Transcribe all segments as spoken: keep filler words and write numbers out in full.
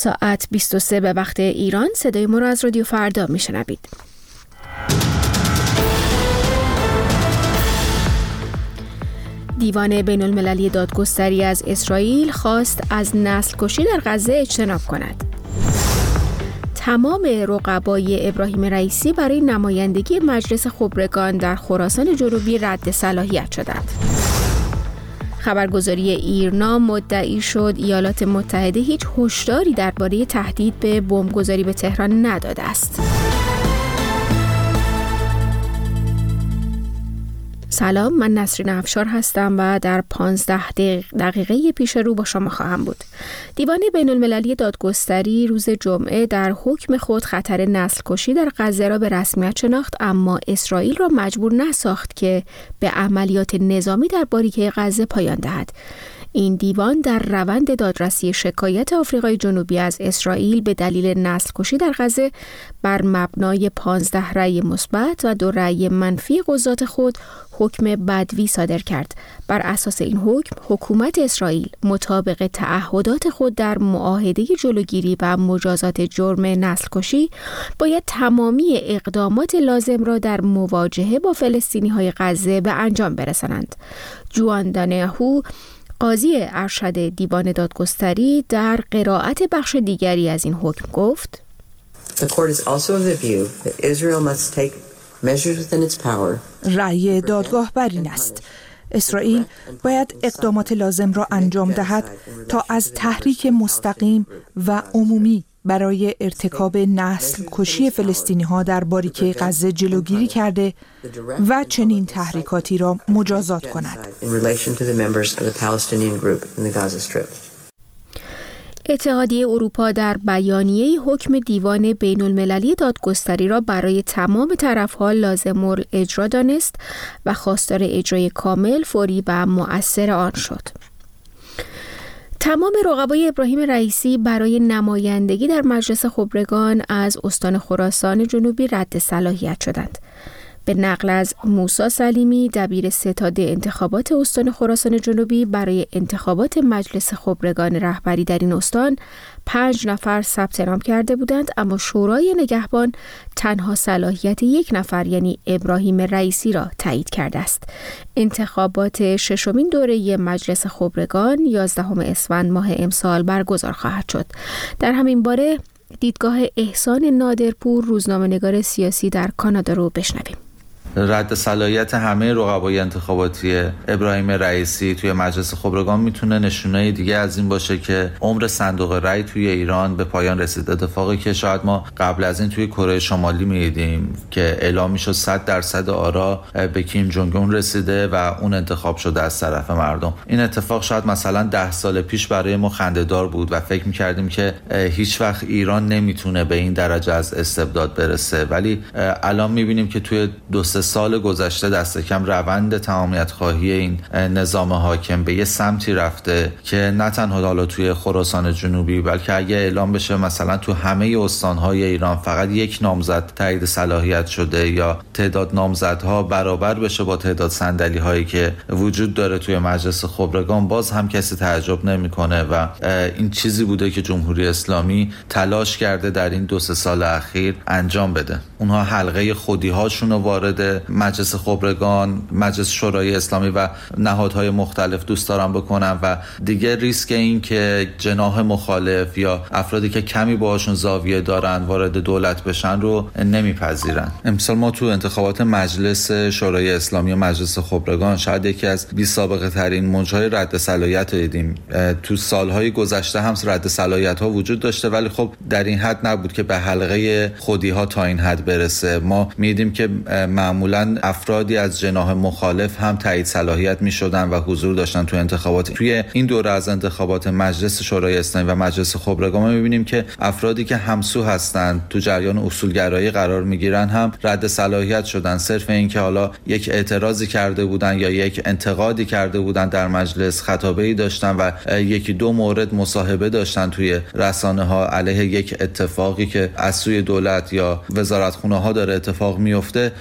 ساعت بیست و سه به وقت ایران. صدای ما را از رادیو فردا میشنوید. دیوان بین المللی دادگستری از اسرائیل خواست از نسل کشی در غزه اجتناب کند. تمام رقبای ابراهیم رئیسی برای نمایندگی مجلس خبرگان در خراسان جنوبی رد صلاحیت شدند. خبرگزاری ایرنا مدعی شد ایالات متحده هیچ هشداری درباره تهدید به بمبگذاری به تهران نداده است. سلام، من نسرین افشار هستم و در پانزده دقیقه پیش رو با شما خواهم بود. دیوان بین المللی دادگستری روز جمعه در حکم خود خطر نسل کشی در غزه را به رسمیت شناخت، اما اسرائیل را مجبور نساخت که به عملیات نظامی در باریکه غزه پایان دهد. این دیوان در روند دادرسی شکایت آفریقای جنوبی از اسرائیل به دلیل نسل کشی در غزه بر مبنای پانزده رأی مثبت و دو رأی منفی قضات خود حکم بدوی صادر کرد. بر اساس این حکم حکومت اسرائیل مطابق تعهدات خود در معاهده جلوگیری و مجازات جرم نسل کشی باید تمامی اقدامات لازم را در مواجهه با فلسطینی‌های غزه به انجام برسانند. جوان دانیاهو، قاضی ارشد دیوان دادگستری، در قرائت بخش دیگری از این حکم گفت: رأی دادگاه بر این است: اسرائیل باید اقدامات لازم را انجام دهد تا از تحریک مستقیم و عمومی برای ارتکاب نسل کشی فلسطینی ها در باریکه غزه جلوگیری کرده و چنین تحریکاتی را مجازات کند. اتحادیه اروپا در بیانیه حکم دیوان بین المللی دادگستری را برای تمام طرف‌ها لازم الاجرا دانست و خواستار اجرای کامل، فوری و مؤثر آن شد. تمام رقبای ابراهیم رئیسی برای نمایندگی در مجلس خبرگان از استان خراسان جنوبی رد صلاحیت شدند. به نقل از موسی سلیمی، دبیر ستاد انتخابات استان خراسان جنوبی، برای انتخابات مجلس خبرگان رهبری در این استان پنج نفر ثبت نام کرده بودند، اما شورای نگهبان تنها صلاحیت یک نفر یعنی ابراهیم رئیسی را تایید کرده است. انتخابات ششمین دوره مجلس خبرگان یازدهم اسفند ماه امسال برگزار خواهد شد. در همین باره دیدگاه احسان نادرپور، روزنامه‌نگار سیاسی در کانادا رو بشنویم. رد صلاحیت همه رقبای انتخاباتی ابراهیم رئیسی توی مجلس خبرگان میتونه نشونه دیگه از این باشه که عمر صندوق رأی توی ایران به پایان رسید. اتفاقی که شاید ما قبل از این توی کره شمالی میدیدیم که اعلام میشد صد درصد آرا به کیم جونگ اون رسیده و اون انتخاب شده از طرف مردم. این اتفاق شاید مثلا ده سال پیش برای ما خنده‌دار بود و فکر میکردیم که هیچ وقت ایران نمیتونه به این درجه از استبداد برسه، ولی الان میبینیم که توی دو سه سال گذشته دست کم روند تمامیت خواهی این نظام حاکم به یه سمتی رفته که نه تنها حالا توی خراسان جنوبی، بلکه اگه اعلام بشه مثلا تو همه استان‌های ایران فقط یک نامزد تایید صلاحیت شده یا تعداد نامزدها برابر بشه با تعداد صندلی‌هایی که وجود داره توی مجلس خبرگان، باز هم کسی تعجب نمی‌کنه و این چیزی بوده که جمهوری اسلامی تلاش کرده در این دو سه سال اخیر انجام بده. اونها حلقه خودی‌هاشون رو وارد مجلس خبرگان، مجلس شورای اسلامی و نهادهای مختلف دوست دارن بکنن و دیگه ریسک این که جناح مخالف یا افرادی که کمی باهاشون زاویه دارن وارد دولت بشن رو نمیپذیرن. امسال ما تو انتخابات مجلس شورای اسلامی و مجلس خبرگان شاید یکی از بی سابقه ترین موجهای رد صلاحیت رو دیدیم. تو سالهای گذشته هم رد صلاحیت ها وجود داشته، ولی خب در این حد نبود که به حلقه خودی ها تا این حد برسه. ما میدیم که معمولا افرادی از جناح مخالف هم تایید صلاحیت میشدن و حضور داشتن تو انتخابات. توی این دوره از انتخابات مجلس شورای اسلامی و مجلس خبرگان میبینیم که افرادی که همسو هستند تو جریان اصولگرایی قرار میگیرن هم رد صلاحیت شدن، صرف این که حالا یک اعتراضی کرده بودن یا یک انتقادی کرده بودن در مجلس، خطابه‌ای داشتن و یکی دو مورد مصاحبه داشتن توی رسانه ها علیه یک اتفاقی که از سوی دولت یا وزارتخونه ها داره اتفاق میفته، اونها رد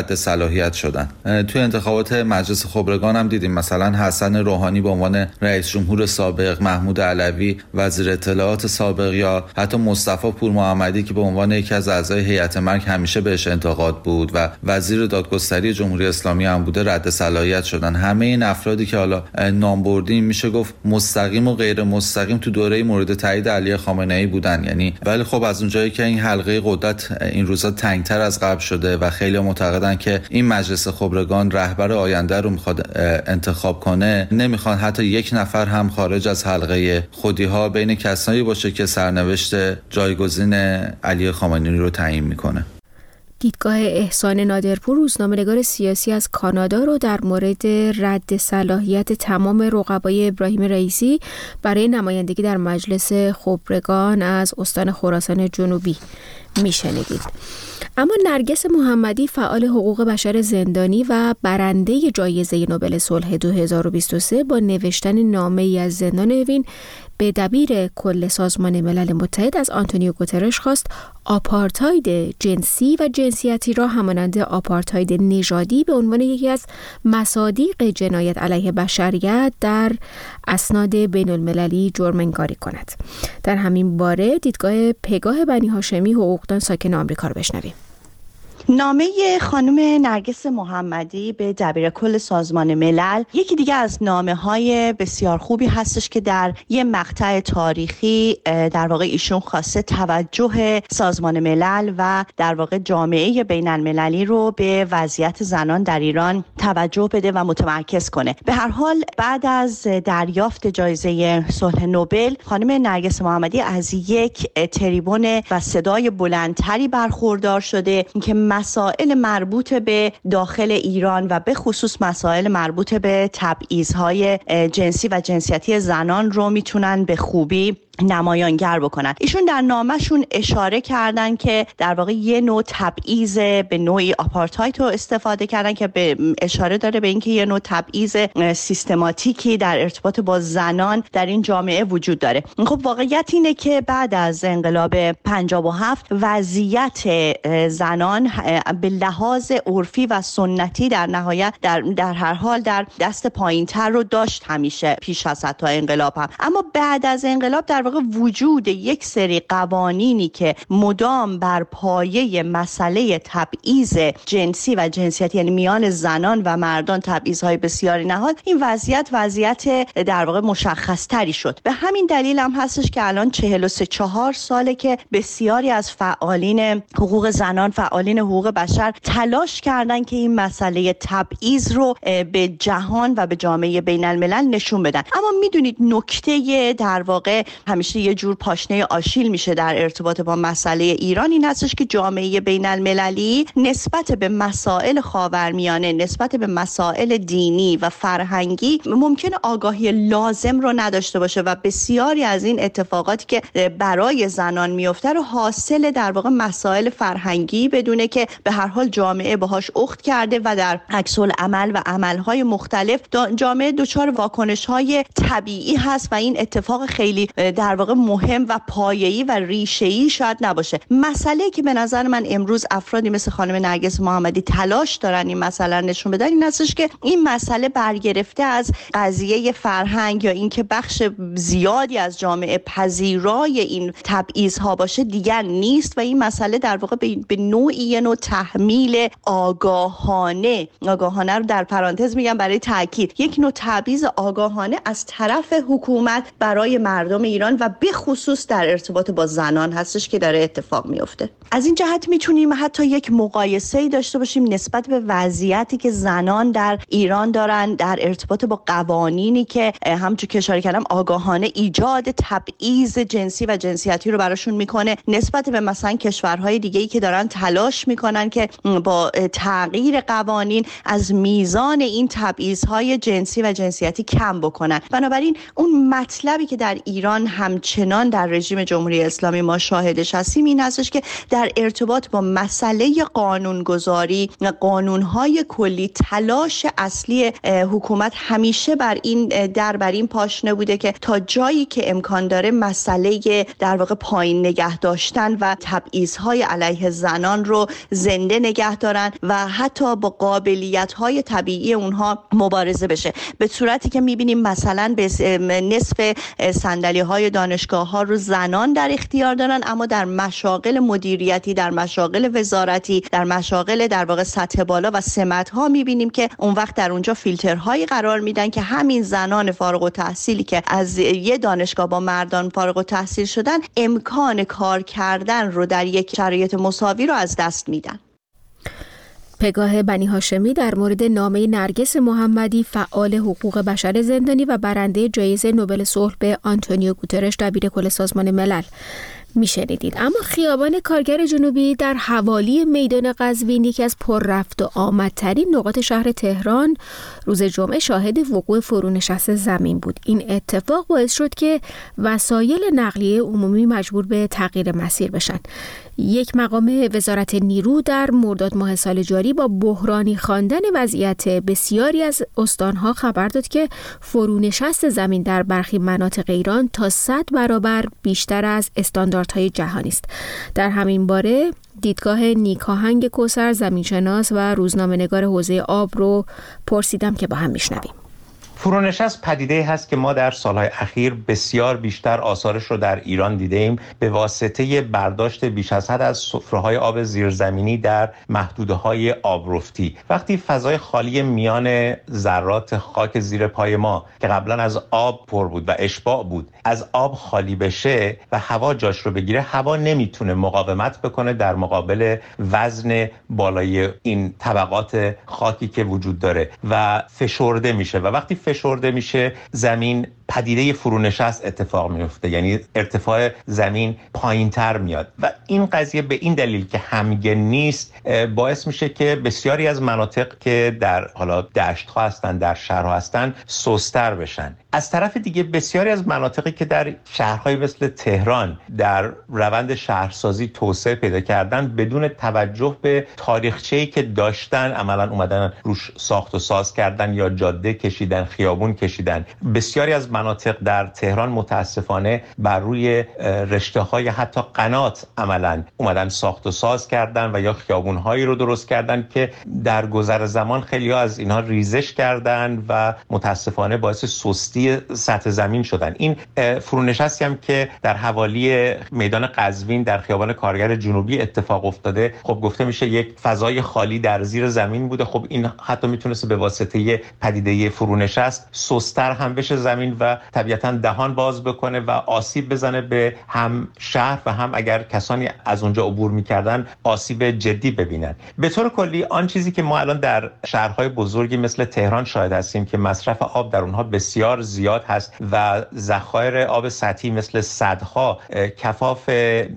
رد صلاحیت شدن. توی انتخابات مجلس خبرگان هم دیدیم مثلا حسن روحانی به عنوان رئیس جمهور سابق، محمود علوی وزیر اطلاعات سابق یا حتی مصطفی پورمحمدی که به عنوان یکی از اعضای هیئت مرگ همیشه بهش انتقاد بود و وزیر دادگستری جمهوری اسلامی هم بوده رد صلاحیت شدن. همه این افرادی که حالا نام بردیم میشه گفت مستقیم و غیر مستقیم تو دوره مورد تایید علی خامنه‌ای بودن. یعنی ولی خب از اونجایی که این حلقه قدرت این روزا تنگتر از قبل شده و خیلی معتقدن که این مجلس خبرگان رهبر آینده رو میخواد انتخاب کنه، نمیخوان حتی یک نفر هم خارج از حلقه خودی‌ها بین کسانی باشه که سرنوشت جایگزین علی خامنه‌ای رو تعیین میکنه. دیدگاه احسان نادرپور، روزنامه‌نگار سیاسی از کانادا، رو در مورد رد صلاحیت تمام رقبای ابراهیم رئیسی برای نمایندگی در مجلس خبرگان از استان خراسان جنوبی میشنیدید. اما نرگس محمدی، فعال حقوق بشر زندانی و برنده جایزه نوبل صلح دو هزار و بیست و سه، با نوشتن نامه‌ای از زندان اوین به دبیر کل سازمان ملل متحد از آنتونیو گوترش خواست آپارتاید جنسی و جنسیتی را همانند آپارتاید نژادی به عنوان یکی از مصادیق جنایت علیه بشریت در اسناد بین المللی جرم‌انگاری کند. در همین باره دیدگاه پگاه بنی هاشمی، حقوقدان ساکن آمریکا را بشنویم. نامه خانم نرگس محمدی به دبیر کل سازمان ملل یکی دیگه از نامه‌های بسیار خوبی هستش که در یه مقطع تاریخی در واقع ایشون خواسته توجه سازمان ملل و در واقع جامعه بین المللی رو به وضعیت زنان در ایران توجه بده و متمرکز کنه. به هر حال بعد از دریافت جایزه صلح نوبل، خانم نرگس محمدی از یک تریبون و صدای بلندتری برخوردار شده که مسائل مربوط به داخل ایران و به خصوص مسائل مربوط به تبعیض‌های جنسی و جنسیتی زنان رو میتونن به خوبی نمایانگر بکنن. ایشون در نامه‌شون اشاره کردن که در واقع یه نوع تبعیض به نوعی آپارتاید رو استفاده کردن که به اشاره داره به اینکه یه نوع تبعیض سیستماتیکی در ارتباط با زنان در این جامعه وجود داره. خب واقعیت اینه که بعد از انقلاب پنجاه و هفت وضعیت زنان به لحاظ عرفی و سنتی در نهایت در در هر حال در دست پایین‌تر رو داشت همیشه پیش از حتی انقلاب هم. اما بعد از انقلاب در واقع وجود یک سری قوانینی که مدام بر پایه مسئله تبعیض جنسی و جنسیتی، یعنی میان زنان و مردان تبعیض‌های بسیاری نهاد، این وضعیت وضعیت در واقع مشخص‌تری شد. به همین دلیل هم هستش که الان چهل و سه چهار ساله که بسیاری از فعالین حقوق زنان، فعالین حقوق بشر تلاش کردن که این مسئله تبعیض رو به جهان و به جامعه بین الملل نشون بدن. اما میدونید نکته در واقع همیشه یه جور پاشنه آشیل میشه در ارتباط با مسئله ایران این هستش که جامعه بین المللی نسبت به مسائل خاورمیانه، نسبت به مسائل دینی و فرهنگی ممکنه آگاهی لازم رو نداشته باشه و بسیاری از این اتفاقاتی که برای زنان میفته رو حاصل در واقع مسائل فرهنگی بدونه که به هر حال جامعه باهاش اخت کرده و در عکس العمل و عملهای مختلف جامعه دچار واکنش‌های طبیعی هست و این اتفاق خیلی در واقع مهم و پایه‌ای و ریشه‌ای شاید نباشه. مسئله که به نظر من امروز افرادی مثل خانم نرگس محمدی تلاش دارن این مسئله نشون بدن این هستش که این مسئله برگرفته از قضیه فرهنگ یا اینکه بخش زیادی از جامعه پذیرای این تبعیض‌ها باشه دیگر نیست و این مسئله در واقع به نوعی یه نوع تحمیل آگاهانه آگاهانه رو در پرانتز میگم برای تاکید، یک نوع تبعیض آگاهانه از طرف حکومت برای مردم ایران و به خصوص در ارتباط با زنان هستش که داره اتفاق میفته. از این جهت میتونیم حتی یک مقایسه‌ای داشته باشیم نسبت به وضعیتی که زنان در ایران دارن در ارتباط با قوانینی که همونجوری که اشاره کردم آگاهانه ایجاد تبعیض جنسی و جنسیتی رو براشون میکنه نسبت به مثلا کشورهای دیگه‌ای که دارن تلاش میکنن که با تغییر قوانین از میزان این تبعیض‌های جنسی و جنسیتی کم بکنن. بنابراین اون مطلبی که در ایران همچنان در رژیم جمهوری اسلامی ما شاهدش هستیم این هستش که در ارتباط با مسئله قانونگذاری و قانونهای کلی تلاش اصلی حکومت همیشه بر این در بر این پاشنه بوده که تا جایی که امکان داره مسئله در واقع پایین نگه داشتن و تبعیض‌های علیه زنان رو زنده نگه دارن و حتی با قابلیت‌های طبیعی اونها مبارزه بشه، به صورتی که می‌بینیم مثلا به نصف صندلی‌های دانشگاه‌ها رو زنان در اختیار دارن، اما در مشاغل مدیریتی، در مشاغل وزارتی، در مشاغل در واقع سطح بالا و سمت‌ها می‌بینیم که اون وقت در اونجا فیلترهایی قرار میدن که همین زنان فارغ التحصیلی که از یه دانشگاه با مردان فارغ التحصیل شدن امکان کار کردن رو در یک شرایط مساوی رو از دست میدن. پگاه بنی هاشمی در مورد نامه نرگس محمدی، فعال حقوق بشر زندانی و برنده جایزه نوبل صلح به آنتونیو گوترش دبیر کل سازمان ملل میشنیدید. اما خیابان کارگر جنوبی در حوالی میدان قزوین، یکی از پر رفت و آمدترین نقاط شهر تهران، روز جمعه شاهد وقوع فرونشست زمین بود. این اتفاق باعث شد که وسایل نقلیه عمومی مجبور به تغییر مسیر بشن. یک مقام وزارت نیرو در مرداد ماه سال جاری با بحرانی خواندن وضعیت بسیاری از استانها خبر داد که فرونشست زمین در برخی مناطق ایران تا صد برابر بیشتر از استانداردهای جهانی است. در همین باره دیدگاه نیکاهنگ کوثر، زمینشناس و روزنامه‌نگار حوزه آب رو پرسیدم که با هم میشنویم. فرونشست پدیده‌ای هست که ما در سالهای اخیر بسیار بیشتر آثارش رو در ایران دیدیم به واسطه برداشت بیش از حد از سفره‌های آب زیرزمینی در محدوده‌های آبرفتی. وقتی فضای خالی میان ذرات خاک زیر پای ما که قبلا از آب پر بود و اشباع بود از آب خالی بشه و هوا جاش رو بگیره، هوا نمیتونه مقاومت بکنه در مقابل وزن بالای این طبقات خاکی که وجود داره و فشرده میشه و وقتی فشرده میشه زمین پدیده فرونشست اتفاق میفته، یعنی ارتفاع زمین پایینتر میاد و این قضیه به این دلیل که همگن نیست باعث میشه که بسیاری از مناطق که در حالا دشت ها هستن، در شهرها هستن، سست‌تر بشن. از طرف دیگه بسیاری از مناطقی که در شهرهای مثل تهران در روند شهرسازی توسعه پیدا کردن بدون توجه به تاریخچه‌ای که داشتن عملاً اومدن روش ساخت و ساز کردن یا جاده کشیدن، خیابون کشیدن. بسیاری از مناطق در تهران متاسفانه بر روی رشته‌های حتی قنات عملاً اومدن ساخت و ساز کردن و یا خیابون‌هایی رو درست کردن که در گذر زمان خیلی‌ها از اینها ریزش کردن و متاسفانه باعث سستی سطح زمین شدن. این فرونشستی هم که در حوالی میدان قزوین در خیابان کارگر جنوبی اتفاق افتاده، خب گفته میشه یک فضای خالی در زیر زمین بوده. خب این حتی میتونست به واسطه پدیده فرونشست سست‌تر هم بشه زمین و طبیعتاً دهان باز بکنه و آسیب بزنه به هم شهر و هم اگر کسانی از اونجا عبور میکردن آسیب جدی ببینن. به طور کلی آن چیزی که ما الان در شهرهای بزرگی مثل تهران شاهد هستیم که مصرف آب در اونها بسیار زیاد هست و ذخایر آب سطحی مثل سدها کفاف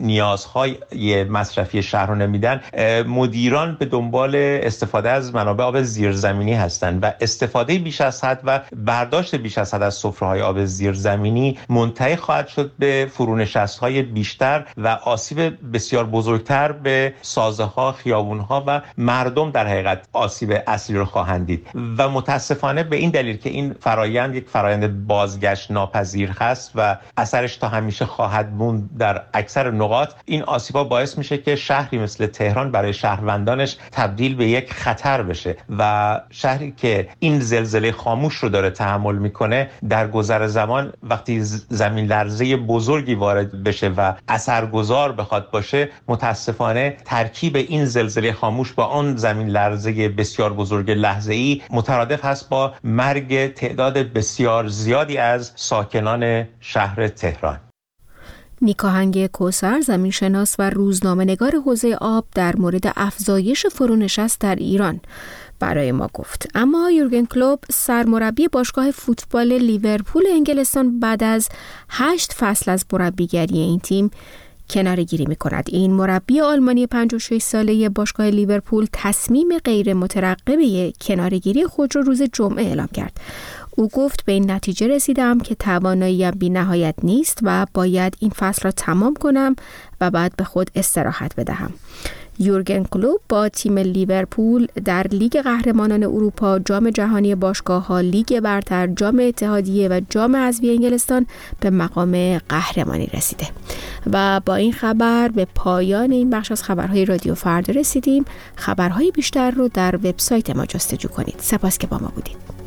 نیازهای مصرفی شهر رو نمیدن، مدیران به دنبال استفاده از منابع آب زیرزمینی هستند و استفاده بیش از حد و برداشت بیش از حد از سفره‌های آب زیرزمینی منتهی خواهد شد به فرونشست‌های بیشتر و آسیب بسیار بزرگتر به سازه‌ها، خیابون‌ها و مردم در حقیقت آسیب اصلی رو خواهند دید و متاسفانه به این دلیل که این فرایند یک فرایند بازگشت ناپذیر هست و اثرش تا همیشه خواهد موند در اکثر نقاط، این آسیب‌ها باعث میشه که شهری مثل تهران برای شهروندانش تبدیل به یک خطر بشه و شهری که این زلزله خاموش رو داره تحمل میکنه در گذر زمان وقتی زمین لرزه بزرگی وارد بشه و اثرگذار بخواد باشه، متاسفانه ترکیب این زلزله خاموش با آن زمین لرزه بسیار بزرگ لحظه‌ای مترادف هست با مرگ تعداد بسیار زیادی از ساکنان شهر تهران. نیکاهنگ کوثر، زمینشناس و روزنامه‌نگار حوزه آب، در مورد افزایش فرونشست در ایران برای ما گفت. اما یورگن کلوپ، سرمربی باشگاه فوتبال لیورپول انگلستان، بعد از هشت فصل از مربیگری این تیم کناره‌گیری می‌کند. این مربی آلمانی پنجاه و شش ساله باشگاه لیورپول تصمیم غیر مترقبه کناره‌گیری خود را روز جمعه اعلام کرد. او گفت به این نتیجه رسیدم که تواناییم بی نهایت نیست و باید این فصل را تمام کنم و بعد به خود استراحت بدهم. یورگن کلوپ با تیم لیورپول در لیگ قهرمانان اروپا، جام جهانی باشگاه‌ها، لیگ برتر، جام اتحادیه و جام حذفی انگلستان به مقام قهرمانی رسیده. و با این خبر به پایان این بخش از خبرهای رادیو فردا رسیدیم. خبرهای بیشتر رو در وبسایت ما جستجو کنید. سپاس که با ما بودید.